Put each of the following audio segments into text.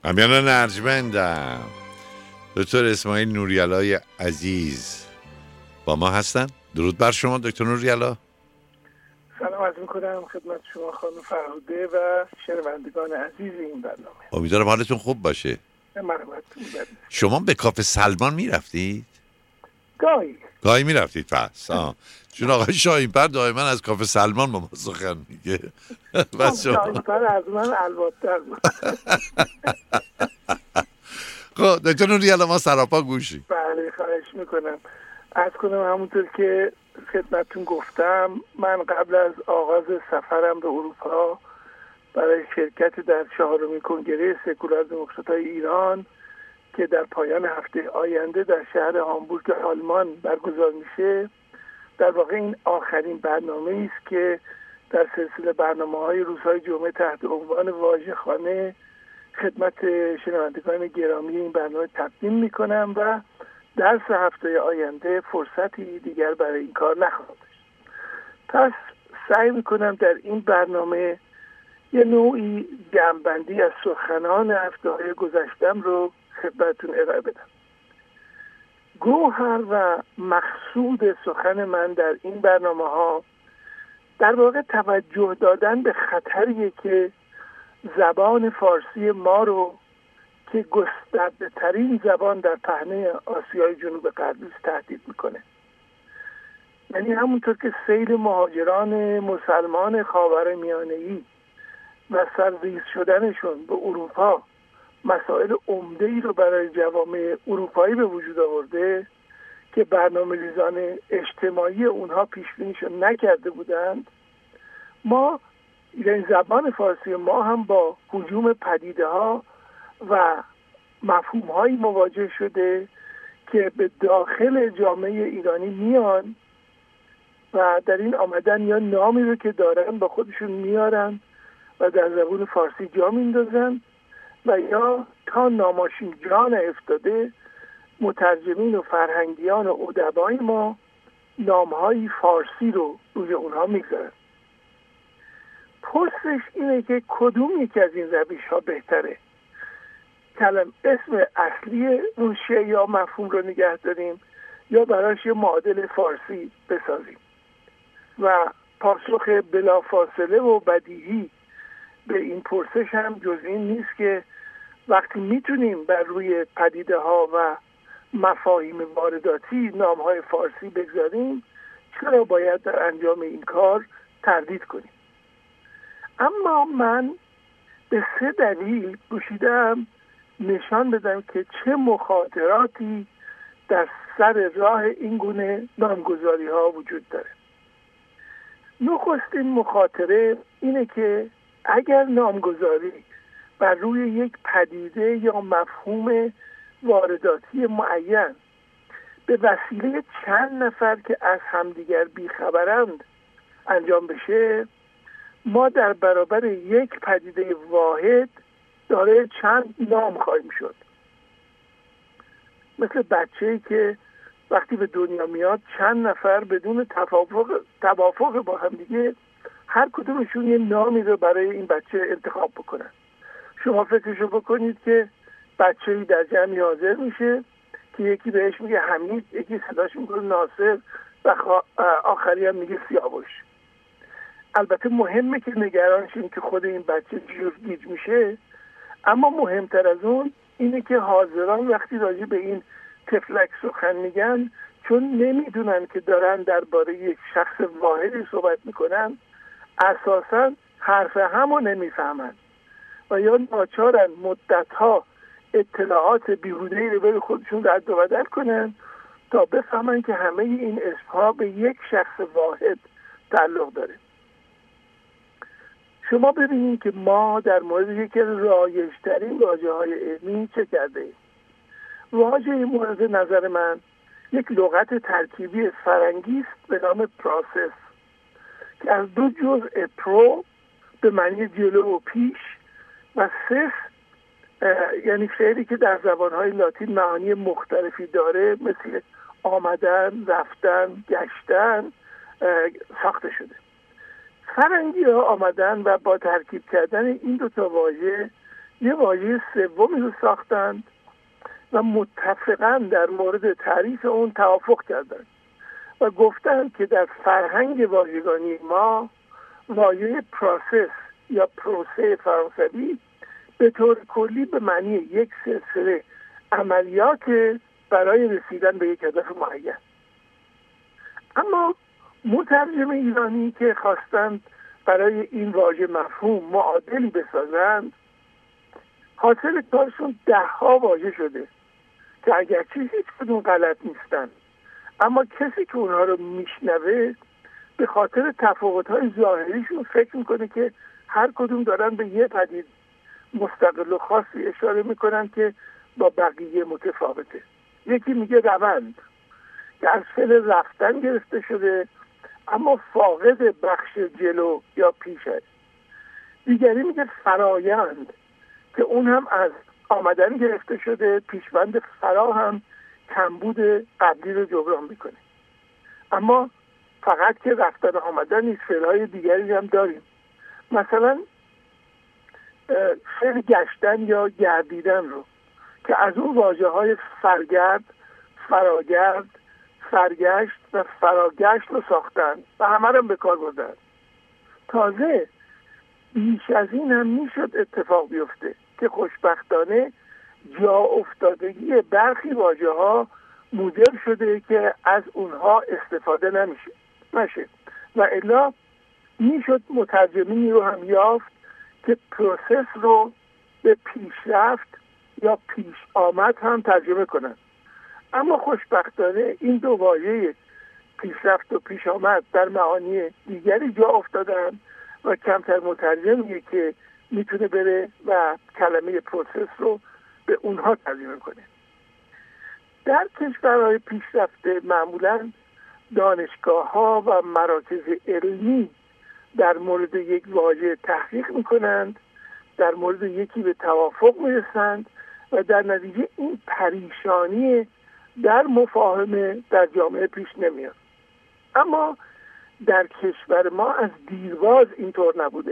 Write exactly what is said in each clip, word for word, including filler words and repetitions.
همیانا نرجمندم. دکتر اسماعیل نوری‌علا عزیز با ما هستن. درود بر شما دکتر نوری‌علا. سلام عرض می‌کنم خدمت شما خانم فرهاده و شنوندگان عزیز این برنامه. امیدوارم حالتون خوب باشه. مرحبتون بده. شما به کافه سلمان میرفتید؟ گاهی گاهی میرفتید پس آه. چون آقای شاهین‌پر دائما از کافه سلمان با ما سخن میگه. بس شما شاهین‌پر از من البته بود. خب دکتر نوری‌علا ما سراپا گوشی. بله خواهش میکنم. عرض کنم همونطور که خدمتتون گفتم من قبل از آغاز سفرم به اروپا برای شرکت در چهارمین کنگره سکولار دموکرات‌های ایران که در پایان هفته آینده در شهر هامبورگ آلمان برگزار میشه، در واقع این آخرین برنامه است که در سلسله برنامه‌های روزهای جمعه تحت عنوان واژه‌خانه خدمت شنوندگان گرامی این برنامه تقدیم میکنم و در سه هفته آینده فرصتی دیگر برای این کار نخواهم داشت. پس سعی میکنم در این برنامه یه نوعی جمع‌بندی از سخنان هفته‌های گذشتم رو خدمتتون ارائه بدم. گوهر و مقصود سخن من در این برنامه‌ها در واقع توجه دادن به خطریه که زبان فارسی ما رو که گسترده ترین زبان در پهنه آسیای جنوب غربی تهدید میکنه. یعنی همونطور که سیل مهاجران مسلمان خاورمیانه‌ای و سرریز شدنشون به اروپا مسائل عمده‌ای رو برای جوامع اروپایی به وجود آورده که برنامه‌ریزان اجتماعی اونها پیش‌بینیشو نکرده بودند، ما یعنی زبان فارسی ما هم با هجوم پدیده‌ها و مفهوم‌هایی مواجه شده که به داخل جامعه ایرانی میان و در این آمدن یا نامی رو که دارن با خودشون میارن و در زبان فارسی جا میندازن و یا تا ناماشین جان افتاده مترجمین و فرهنگیان و ادبای ما نام‌های فارسی رو روی اونها میگذارن. پرسش اینه که کدوم یکی از این روش‌ها بهتره؟ کلم اسم اصلی اون شی یا مفهوم رو نگه داریم یا براش یه معادل فارسی بسازیم؟ و پاسخ بلافاصله و بدیهی به این پرسش هم جز این نیست که وقتی میتونیم بر روی پدیده ها و مفاهیم وارداتی نام های فارسی بگذاریم، چرا باید در انجام این کار تردید کنیم؟ اما من به سه دلیل کوشیدم نشان بدم که چه مخاطراتی در سر راه این گونه نامگذاری ها وجود داره. نخستین مخاطره اینه که اگر نامگذاری بر روی یک پدیده یا مفهوم وارداتی معین به وسیله چند نفر که از همدیگر بیخبرند انجام بشه، ما در برابر یک پدیده واحد داره چند نام خواهیم شد. مثل بچه‌ای که وقتی به دنیا میاد چند نفر بدون توافق توافق با هم دیگه هر کدومشون یه نامی رو برای این بچه انتخاب بکنن. شما فکرشو بکنید که بچه‌ای در جمعی حاضر میشه که یکی بهش میگه حمید، یکی صداش میکنه ناصر و آخری هم میگه سیاوش. البته مهمه که نگران شیم که خود این بچه جور گیج میشه، اما مهمتر از اون اینه که حاضران وقتی راجع به این تفلک سخن میگن، چون نمیدونن که دارن درباره یک شخص واحدی صحبت میکنن، اساساً حرف همو نمیفهمن و یا ناچارن مدتها اطلاعات بیهوده‌ای رو به خودشون رد و بدل کنن تا بفهمن که همه این اسمها به یک شخص واحد تعلق داره. شما ببینید که ما در مورد یکی از رایج‌ترین واژه‌های علمی چه کرده ایم. واژه مورد نظر من یک لغت ترکیبی فرنگی است به نام پروسس که از دو جزء پرو به معنی جلو و پیش و سس یعنی فعلی که در زبانهای لاتین معانی مختلفی داره، مثل آمدن، رفتن، گشتن ساخته شده. فرنگی ها آمدن و با ترکیب کردن این دو تا واژه یه واژه سومی رو ساختند و متفقاً در مورد تعریف اون توافق کردند و گفتند که در فرهنگ واژگانی ما واژه پروسس یا پروسه فرانسوی به طور کلی به معنی یک سلسله عملیات برای رسیدن به یک هدف معین. اما مترجم ایرانی که خواستند برای این واژه مفهوم معادلی بسازند، حاصل کارشون ده ها واژه شده که اگرچه هیچ کدوم غلط نیستن، اما کسی که اونها رو میشنوه به خاطر تفاوت‌های ظاهریشون فکر میکنه که هر کدوم دارن به یه پدید مستقل و خاصی اشاره میکنن که با بقیه متفاوته. یکی میگه روند که از فعل رفتن گرفته شده اما فاقد بخش جلو یا پیشه. دیگری میگه فرایند که اون هم از آمدن گرفته شده، پیشوند فرا هم کمبود قبلی رو جبران میکنه. اما فقط که رفتن آمدن نیست، فعلهای دیگری هم داریم. مثلا فعل گشتن یا گردیدن رو که از اون واژه های فرگرد، فراگرد، فرگشت و فراگشت رو ساختن و همه رو به کار بردن. تازه بیش از این هم میشد اتفاق بیفته که خوشبختانه جا افتادگی برخی واژه ها موجب شده که از اونها استفاده نمیشه نشه و الا میشد مترجمینی رو هم یافت که پروسس رو به پیشرفت یا پیش آمد هم ترجمه کنن. اما خوشبختانه این دو واژه پیشرفت و پیش آمد در معانی دیگری جا افتادن و کمتر مترجمیه که میتونه بره و کلمه پروسس رو به اونها ترجمه کنه. در کشورهای پیشرفته معمولاً دانشگاه ها و مراکز علمی در مورد یک واژه تحقیق میکنند، در مورد یکی به توافق میرسند و در نتیجه این پریشانی در مفاهمه در جامعه پیش نمیاد. اما در کشور ما از دیرباز اینطور نبوده.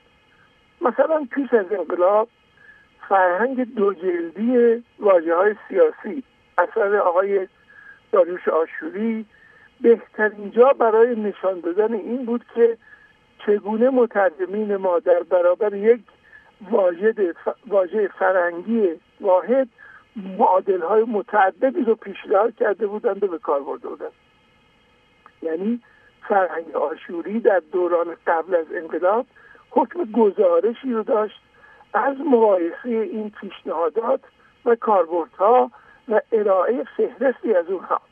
مثلا پیش از انقلاب فرهنگ دو جلدی واژه‌های سیاسی اثر آقای داریوش آشوری بهترین جا برای نشان دادن این بود که چگونه مترجمین ما در برابر یک واژه واژه فرهنگی واحد معادل‌های متعددی رو پیشنهاد کرده بودند و به کار برده بودند. یعنی فرهنگ آشوری در دوران قبل از انقلاب حکم گزارشی رو داشت از مقایسه این پیشنهادات و کاربردها و ارائه فهرستی از اونها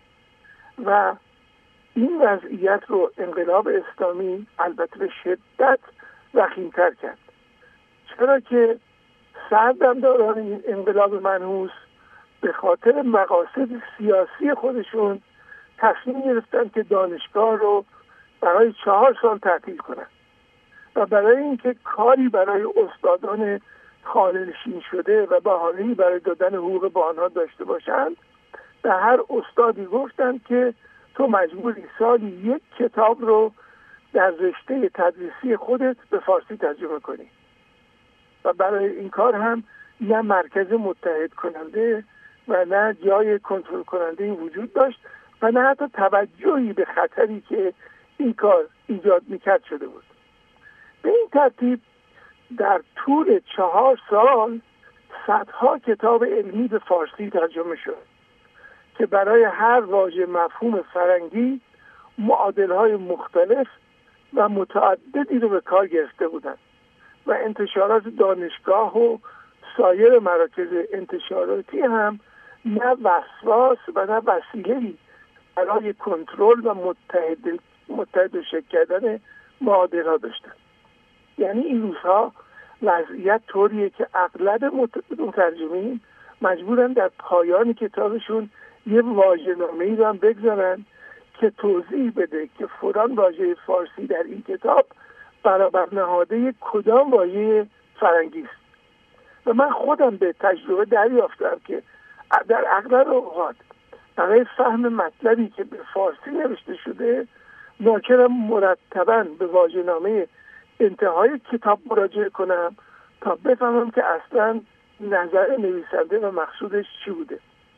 و این وضعیت رو انقلاب اسلامی البته به شدت وخیم‌تر کرد، چرا که سردمداران این انقلاب منحوس به خاطر مقاصد سیاسی خودشون تصمیم گرفتن که دانشگاه رو برای چهار سال تعطیل کنن و برای اینکه کاری برای استادان خانه‌نشین شده و بهانه‌ای برای دادن حقوق به آنها داشته باشند، به هر استادی گفتن که تو مجبوری سالی یک کتاب رو در رشته تدریسی خودت به فارسی ترجمه کنی و برای این کار هم نه مرکز متحد کننده و نه جای کنترل کننده وجود داشت و نه حتی توجهی به خطری که این کار ایجاد میکرد شده بود. به این ترتیب در طول چهار سال صدها کتاب علمی به فارسی ترجمه شد که برای هر واژه مفهوم فرنگی معادل‌های مختلف و متعددی رو به کار گرفته بودند و انتشارات دانشگاه و سایر مراکز انتشاراتی هم نه وسواس و نه وسیله‌ای برای کنترل و متحد متحد شکل کردن معادل‌ها داشتند. یعنی این روزها وضعیت طوریه که اغلب مترجمین مجبورن در پایان کتابشون یه واژه‌نامه‌ای رو هم بگذارن که توضیح بده که فلان واژه فارسی در این کتاب برابر نهاده کدام واژه فرنگی است. و من خودم به تجربه دریافتم که در اغلب اوقات برای فهم مطلبی که به فارسی نوشته شده ناچارم مرتباً به واژه‌نامه انتهای کتاب مراجعه کنم تا بفهمم که اصلا نظر نویسنده و مقصودش چی بوده.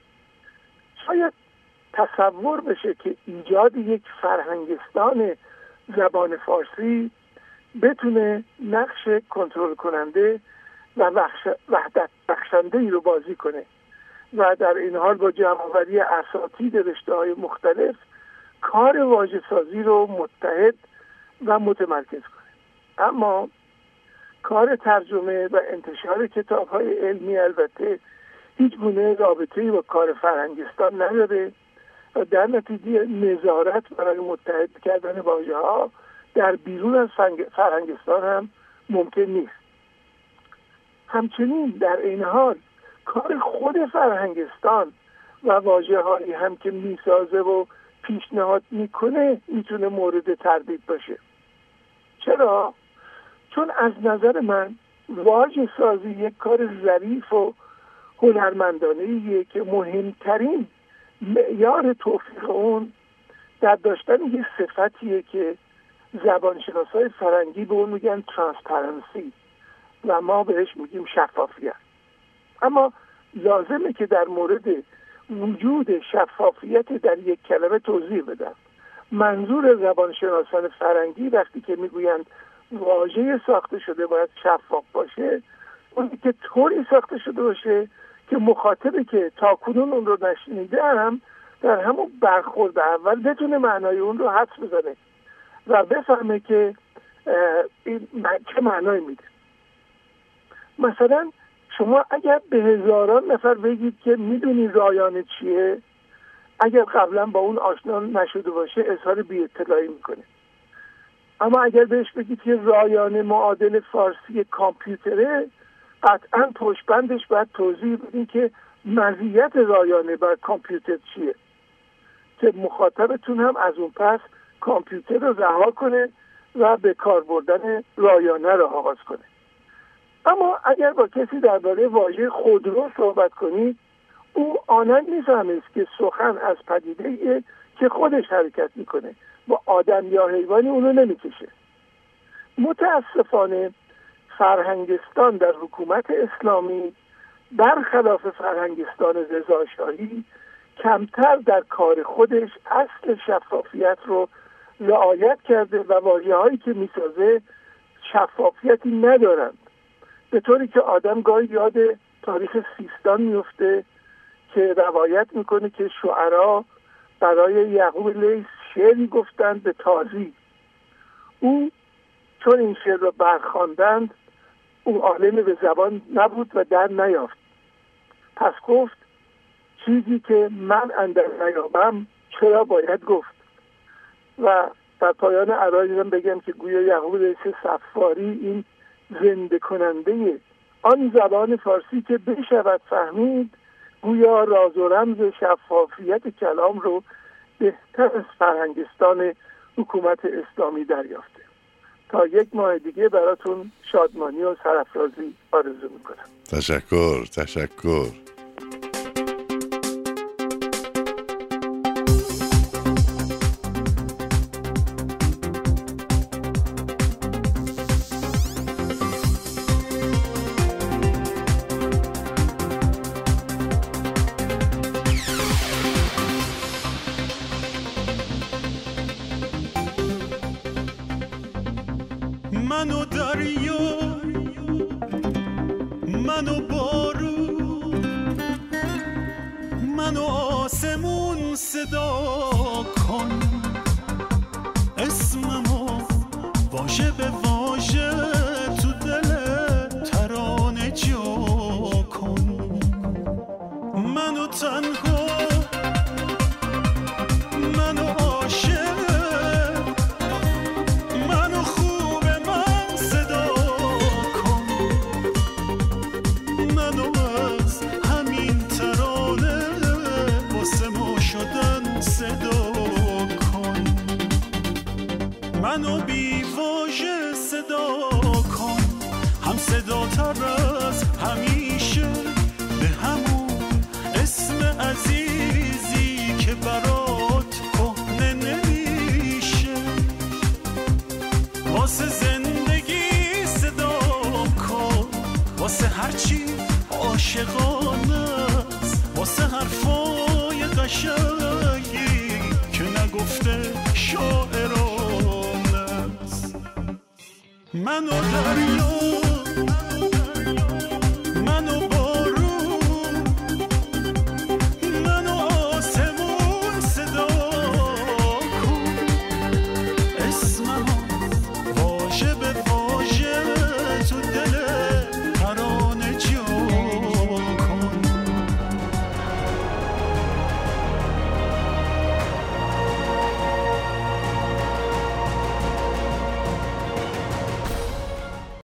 شاید تصور بشه که ایجاد یک فرهنگستان زبان فارسی بتونه نقش کنترل کننده و وحدت بخشنده ای رو بازی کنه و در این حال با جمع‌آوری اساتید رشته‌های مختلف کار واژه سازی رو متحد و متمرکز کنه. اما کار ترجمه و انتشار کتاب‌های علمی البته هیچ گونه رابطه‌ای با کار فرهنگستان نداره و در نتیجه نظارت برای متحد کردن واژه‌ها در بیرون از فرهنگستان هم ممکن نیست. همچنین در این حال کار خود فرهنگستان و واژه‌هایی هم که میسازه و پیشنهاد میکنه میتونه مورد تردید باشه. چرا؟ چون از نظر من واژه سازی یک کار ظریف و هنرمندانه‌ایه که مهمترین معیار توفیق اون در داشتن یه صفتیه که زبانشناسای فرنگی به اون میگن ترانسپرنسی و ما بهش میگیم شفافیت. اما لازمه که در مورد وجود شفافیت در یک کلمه توضیح بدم. منظور زبانشناسان فرنگی وقتی که میگویند واژه ساخته شده باید شفاف باشه، اونی که طوری ساخته شده باشه که مخاطبی که تاکنون اون رو نشنیده هم در همون برخورد اول بتونه معنای اون رو حدس بزنه و بفهمه که این چه معنایی میده. مثلا شما اگر به هزاران نفر بگید که میدونی رایانه چیه، اگر قبلا با اون آشنا نشده باشه اظهار بی اطلاعی میکنه. اما اگر بهش بگید که رایانه معادل فارسی کامپیوتره، قطعا پشتبندش باید توضیح بدین که مزیت رایانه بر کامپیوتر چیه که مخاطبتون هم از اون پس کامپیوتر رو رها کنه و به کار بردن رایانه رو آغاز کنه. اما اگر با کسی درباره واژه خودرو صحبت کنید، او آنند میفهمه که سخن از پدیده‌ایه که خودش حرکت میکنه، با آدم یا حیوانی اونو نمیکشه. متاسفانه فرهنگستان در حکومت اسلامی برخلاف فرهنگستان رضاشاهی کمتر در کار خودش اصل شفافیت رو رعایت کرده و واژه‌هایی که میسازه شفافیتی ندارند، به طوری که آدم گاهی یاد تاریخ سیستان میفته که روایت میکنه که شعرا برای یعقوب لیث شعری گفتند به تازی. او چون این شعر را برخواندند، او عالم به زبان نبود و در نیافت. پس گفت چیزی که من اندر نیابم چرا باید گفت. و در پایان عرایزم بگم که گویا یعقوب لیث صفاری این زنده کننده آن زبان فارسی که بشود فهمید، گویا راز و رمز شفافیت کلام رو بهتر از فرهنگستان حکومت اسلامی دریافته. تا یک ماه دیگه براتون شادمانی و سرافرازی آرزو میکنم. تشکر تشکر. منو دریا، منو بارون، منو آسمون صدا کن، اسممو واژه به واژه تو دل ترانه جا کن. منو تنها، منو عاشق، منو بی واژه صدا کن، هم صدا تر از همیشه به همون اسم عزیزی که برات کهنه نمیشه. واسه زندگی صدا کن، عاشقانه است، واسه حرفای قشنگی که نگفته شاعرانه است. منو دریا